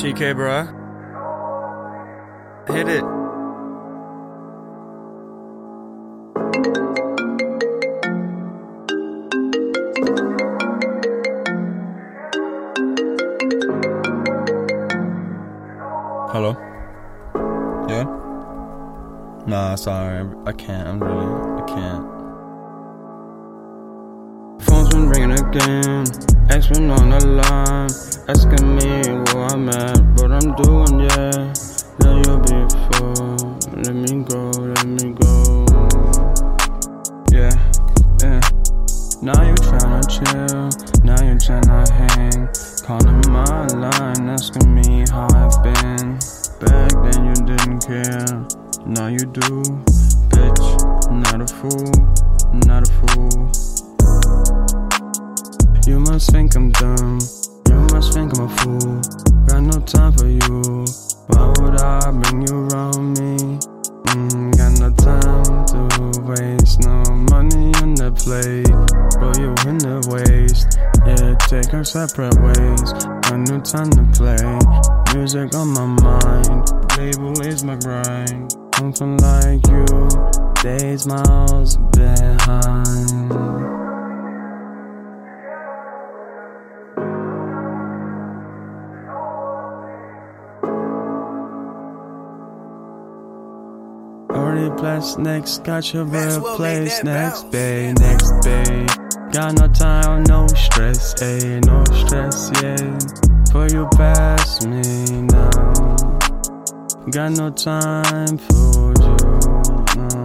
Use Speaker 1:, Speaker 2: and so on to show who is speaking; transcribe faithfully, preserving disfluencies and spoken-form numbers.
Speaker 1: T K, bruh. Hit it. Hello? Yeah? Nah, sorry. I can't. I'm really... I can't. Phone's been ringing again. Ex been on the line, asking me where I'm at, but I'm doing, yeah. Now you'll be full. Let me go, let me go. Yeah, yeah. Now you tryna chill, now you tryna hang. Calling my line, asking me how I've been. Back then you didn't care, now you do. Bitch, not a fool, not a fool. You must think I'm dumb, you must think I'm a fool. Got no time for you, why would I bring you around me? Mm, got no time to waste, no money on the plate. Throw you in the waste, yeah, take our separate ways. Got no time to play, music on my mind. Label is my grind, something like you, days miles behind. Already blessed, next got your real place. Next bay, next bay. Got no time, no stress, ayy, no stress, yeah. For you pass me now. Got no time for you, no.